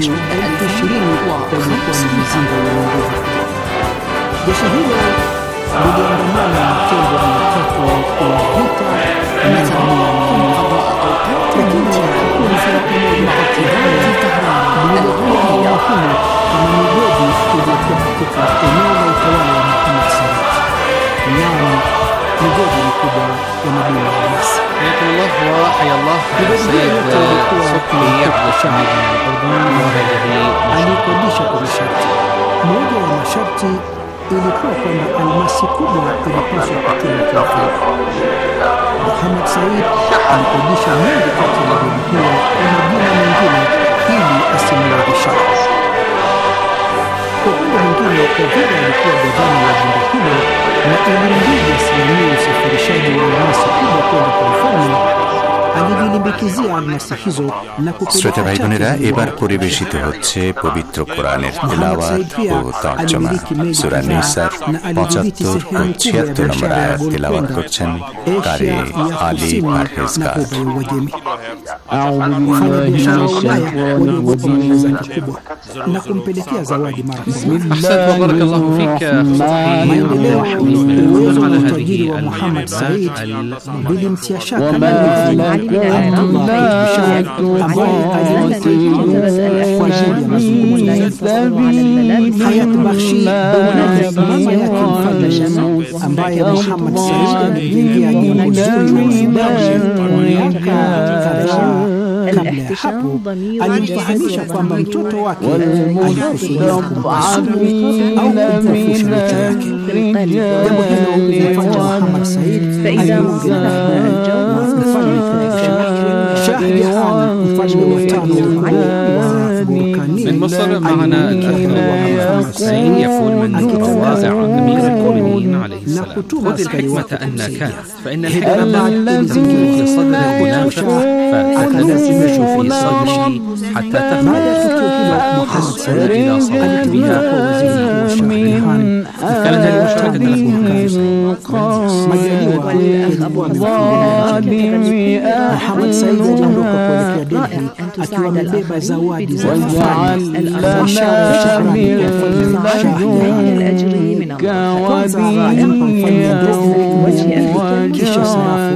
Jeshi hilo liliandamana na mtendo wa mtoto wa vita na jamii, lakini hakuweza kumoja katika lililokuwa muhimu kama migodi iliyokuwa katika eneo la utawala wa Muhammad Said, yaani migodi mikubwa ya madini ya almasi. الله وحيا الله سيد صبحي عبد الشهيد من الأردن وهذه alikodisha kwa masharti. Moja ya masharti ilikuwa kwamba almasi kubwa ilipaswa kutiwa taifa. Muhammad Said alikodisha mengi kati ya madini hiyo na majina mengine ili asimlahisha. Kwa upande mwingine, Kavira alikuwa gavana wa jimbo hilo na ilimbidi asimamie usafirishaji wa almasi kubwa kwenda kwa mfalme. Alijilimbikizia almasi hizo na শ্রোতা ভাই বোনেরা, এবার পরিবেশিত হচ্ছে পবিত্র কোরআনের তেলাওয়াত ও তর্জমা। সূরা নিসার পঁচাত্তর ও ছিয়াত্তর নম্বর আয়াত তেলাওয়াত করছেন কারি আলী পারহেজগার। na kumpelekea zawadi mara kwa أحسنت وبارك الله فيك صبحي uwezo wa utajiri wa Muhammad Said bilimtia shaka Hayat Bakhshi mama yake mfalme ambaye Muhammad Said alimjengea jengo zuri kwa miaka kadhaa. Kabla ya hapo alimfahamisha kwamba mtoto wake alikusudia kumsumu au kumfufusha macho yake. Jambo hilo lilifanya Muhammad Said ajiunge na mfalme Shah Jahan, mfalme wa tano wa من مصر. معنا الأخ محمد سعيد يقول من روائع أمير المؤمنين عليه السلام: خذ الحكمة أن كانت، فإن الحكمة تنزل في صدر المنافق فتندمج في صدره حتى تخرج إلى صاحبها كانت هذه مشتركة Muhammad Said aliondoka kuelekea Delhi akiwa amebeba zawadi za kisha sarafu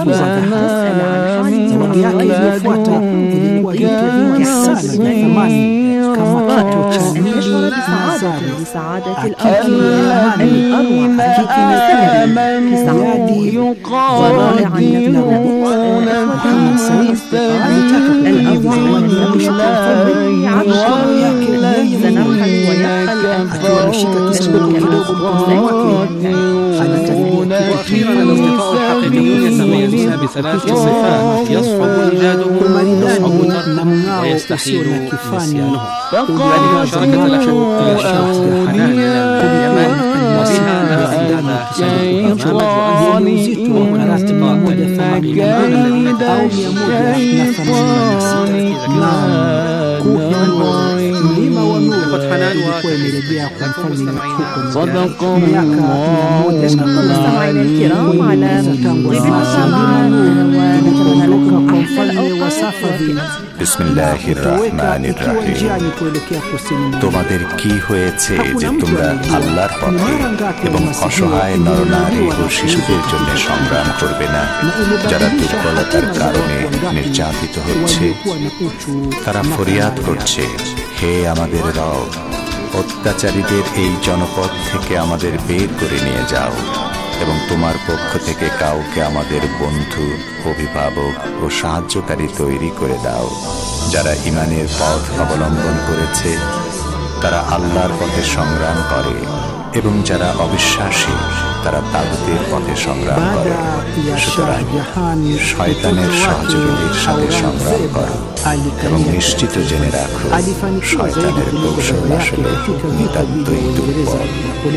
zawadi yake iliyofuata ilikuwa vitu vingi sana vya thamani kama kito cha mili na zari, akiki na amani, hakiki na kari, yadi waradi na rubu. Muhammad Said alitaka kukabidhi zawadi ya kushukuru mfalme mikono yake yeye akiwa ameshika kisanduku kidogo mkononi mwake. وأخيرا الأصدقاء الحقيقيون يتميزون بثلاث صفات: يصعب إيجادهم، يصعب تركهم، ويستحيل نسيانهم. هذه مشاركة الأخ حنان من اليمن، وبها هذا سبب البرنامج وأنتم الأصدقاء الحقيقيون الذين حنان صدق مستمعينا الكرام على বিসমিল্লাহির রহমানির রহিম। তোমাদের কি হয়েছে যে তোমরা আল্লাহর পথে এবং অসহায় নরনারী ও শিশুদের জন্য সংগ্রাম করবে না, যারা দুর্বলতার কারণে নির্যাতিত হচ্ছে? তারা ফরিয়াদ করছে, হে আমাদের রব, অত্যাচারীদের এই জনপদ থেকে আমাদের বের করে নিয়ে যাও এবং তোমার পক্ষ থেকে কাউকে আমাদের বন্ধু, অভিভাবক ও সাহায্যকারী তৈরি করে দাও। যারা ঈমানের পথ অবলম্বন করেছে তারা আল্লাহর পথে সংগ্রাম করে, এবং যারা অবিশ্বাসী তারা তাগুতের পথে সংগ্রাম করে। সুতরাং শয়তানের সহযোগীদের সাথে সংগ্রাম করো। এবং নিশ্চিত জেনে রাখো শয়তানের কৌশল আসলে নিতান্তই দুর্বল।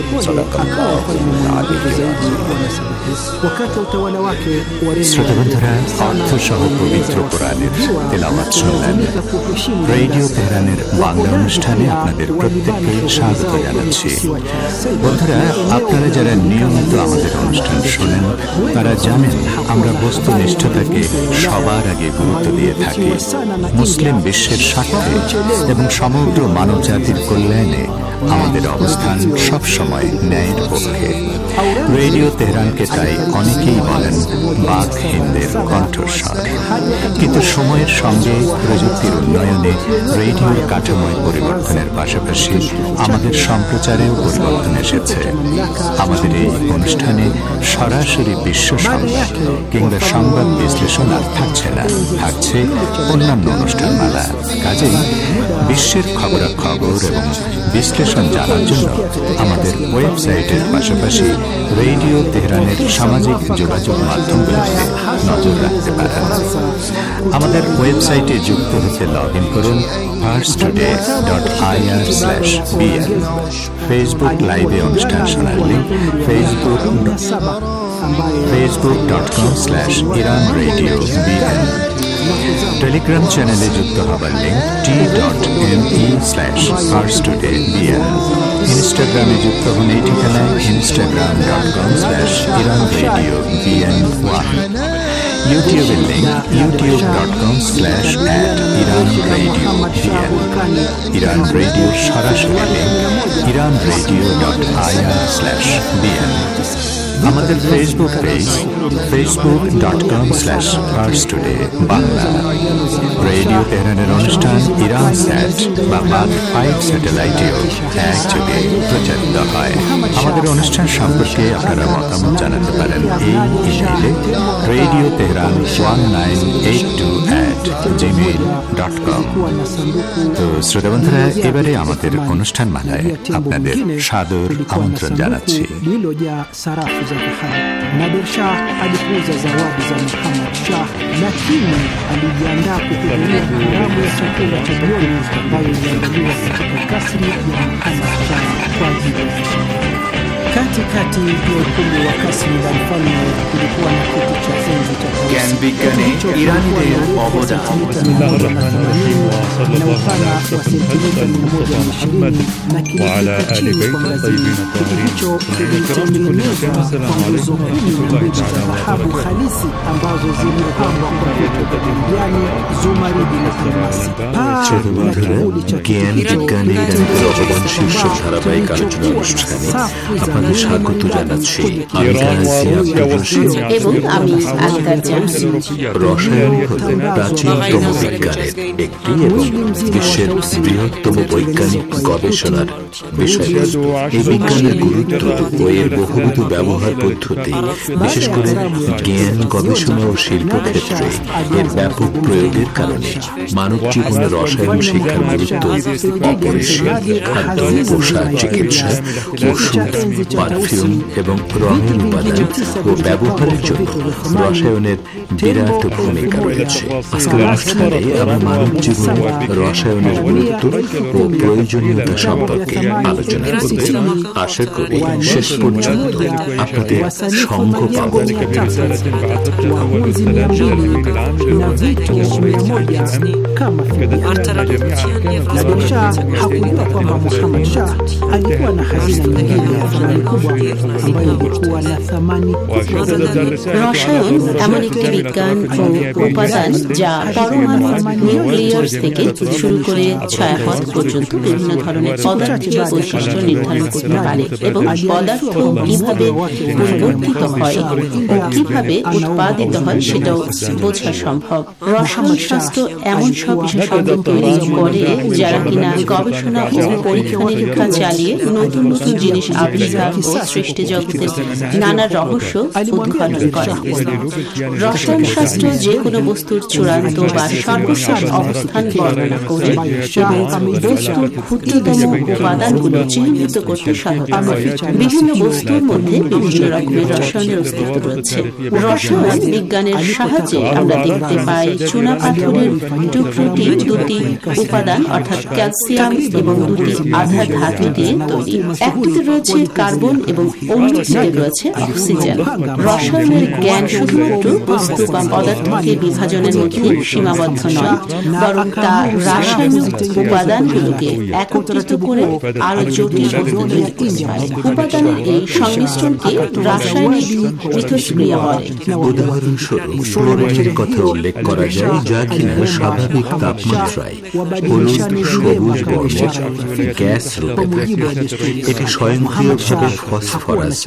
শ্রোতাবন্ধুরা, অর্থ সহ পবিত্র কোরআনের তেলাওয়াত শুনলেন। রেডিও তেহরানের বাংলা অনুষ্ঠানে আপনাদের প্রত্যেককে স্বাগত জানাচ্ছি। বন্ধুরা, আপনারা যারা নিয়মিত আমাদের অনুষ্ঠান শোনেন তারা জানেন আমরা বস্তুনিষ্ঠতাকে সবার আগে গুরুত্ব দিয়ে থাকি। মুসলিম বিশ্বের স্বার্থে এবং সমগ্র মানব জাতির কল্যাণে আমাদের অবস্থান সবসময় ন্যায়ের পক্ষে। রেডিও তেহরানকে তাই অনেকেই বলেন বাক হিন্দের কণ্ঠস্বর। কিন্তু সময়ের সঙ্গে প্রযুক্তির উন্নয়নে রেডিওর কাঠামোয় পরিবর্তনের পাশাপাশি আমাদের সম্প্রচারেও পরিবর্তন এসেছে। আমাদের এই অনুষ্ঠানে সরাসরি বিশ্ব সংবাদ কিংবা সংবাদ বিশ্লেষণ আর থাকছে না, থাকছে অন্যান্য অনুষ্ঠানমালা। কাজেই বিশ্বের খবরাখবর এবং বিশ্লেষণ জানার জন্য আমাদের ওয়েবসাইটের পাশাপাশি রেডিও তেহরানের সামাজিক যোগাযোগ মাধ্যমগুলোতে নজর রাখতে পারেন। আমাদের ওয়েবসাইটে যুক্ত হতে লগ ইন করুন first today dot I R slash B. Facebook লাইভে অনুষ্ঠান শোনার link Facebook Facebook dot com slash Iran radio B. Telegram চ্যানেলে যুক্ত হবার link T dot M E slash first today B. ইনস্টাগ্রামে যুক্ত হন এই ঠিকানায় Instagram dot com slash Iran radio B N. ইউটিউবের link YouTube dot com slash at Iran radio B. Iran রেডিওর সরাসরি link Iran radio dot I R slash B. আমাদের Facebook page Facebook dot com slash first today Bangla. Radio তেহরানের অনুষ্ঠান ইরান স্যাট বা বাদ ফাইভ স্যাটেলাইটেও একযোগে প্রচারিত হয়। আমাদের অনুষ্ঠান সম্পর্কে আপনারা মতামত জানাতে পারেন এই ইমেইলে radio Tehran one nine eight two at Gmail dot com. তো শ্রোতাবন্ধুরা, এবারে আমাদের অনুষ্ঠান মালায় আপনাদের সাদর আমন্ত্রণ জানাচ্ছি। za dhahabu. Nadir Shah alikuza zawadi za Muhammad Shah, lakini alijiandaa kuhudhuria karamu ya chakula cha jioni ambayo iliandaliwa katika kasri ya Muhammad Shah kwa ajili ya heshima. Katikati ya ukumbi wa kasri la mfalme kulikuwa na kiti cha enzi cha জ্ঞান বিজ্ঞানে ইরানিদের অবদান। na upana wa sentimita mia moja na ishirini na kilifika chini kwa ngazi. Kiti hicho kilitengenezwa kwa nguzo kumi na mbili za dhahabu halisi ambazo zilipambwa kwa vitu vya kijani, zumaridi na almasi. Paa na kivuli cha জ্ঞান বিজ্ঞানে ইরানিদের অবদান শীর্ষক ধারাবাহিক আলোচনা অনুষ্ঠানে আপনাদের স্বাগত জানাচ্ছি। এবং আমি আক্তার জাহান। রসায়ন হল প্রাচীনতম বিজ্ঞানের একটি এবং বিশ্বের বৃহত্তম বৈজ্ঞানিক গবেষণার বিষয়। এই বিজ্ঞানের গুরুত্ব ও এর বহুবিধ ব্যবহার পদ্ধতি, বিশেষ করে জ্ঞান গবেষণা ও শিল্প ক্ষেত্রে এর ব্যাপক প্রয়োগের কারণে মানব জীবনে রসায়ন শিক্ষার গুরুত্ব অপরিসীম। খাদ্য, পোশাক, চিকিৎসা, ওষুধ, পারফিউম এবং রঙের উপাদান ও ব্যবহারের জন্য রসায়নের বিরাট ভূমিকা রয়েছে। আজকের অনুষ্ঠানে আমরা মানব জীবনে রসায়নের গুরুত্ব ও প্রয়োজনীয়তা সম্পর্কে আলোচনা করব। আশা করি শেষ পর্যন্ত আপনাদের সঙ্গ পাব। Nadir Shah hakujua kwamba Muhammad Shah alikuwa na hazina nyingine ya thamani kubwa ambayo ilikuwa na thamani kubwa zaidi. রসায়ন এমন একটি বিজ্ঞান ও উপাদান যা পরমাণু নিউক্লিয়াস থেকে শুরু করে ছায়াপথ পর্যন্ত বিভিন্ন ধরনের পদার্থীয় বৈশিষ্ট্য নির্ধারণ করতে পারে এবং পদার্থ কিভাবে পরিবর্তিত হয় ও কিভাবে উৎপাদিত হয় সেটাও বোঝা সম্ভব। রসায়ন শাস্ত্র এমন সব বিশেষজ্ঞ তৈরি করে যারা কিনা গবেষণা ও পরীক্ষা নিরীক্ষা চালিয়ে নতুন নতুন জিনিস আবিষ্কার ও সৃষ্টি জগতের নানা রহস্য উদ্ঘাটন করেন। রসায়নশাস্ত্র যে কোনো বস্তুর চূড়ান্ত বা সর্বশেষ অবস্থান বর্ণনা করে এবং বস্তুর ক্ষুদ্রতম উপাদানগুলো চিহ্নিত করতে সহায়তা করে। বিভিন্ন বস্তুর মধ্যে বিভিন্ন রকমের রসায়নের অস্তিত্ব রয়েছে। রসায়ন বিজ্ঞানের সাহায্যে আমরা দেখতে পাই চুনা পাথরের টুকরোটি দুটি উপাদান অর্থাৎ ক্যালসিয়াম এবং দুটি আধার ধাতু দিয়ে তৈরি। একটিতে রয়েছে কার্বন এবং অন্যটিতে রয়েছে অক্সিজেন। রসায়নের জ্ঞান শুধুমাত্র বস্তু বা পদার্থকে বিভাজনের মধ্যে সীমাবদ্ধ নয়, বরং তা রাসায়নিক উপাদানগুলোকে একত্রিত করে আরো জটিল বস্তু তৈরি করতে পারে। উপাদানের এই সংমিশ্রণকে রাসায়নিক মিথস্ক্রিয়া বলে। উদাহরণস্বরূপ ক্লোরিনের কথা উল্লেখ করা যায়, যা কিনা স্বাভাবিক তাপমাত্রায় হলুদ সবুজ বর্ণের গ্যাস রূপে থাকে। এটি স্বয়ংক্রিয়ভাবে ফসফরাস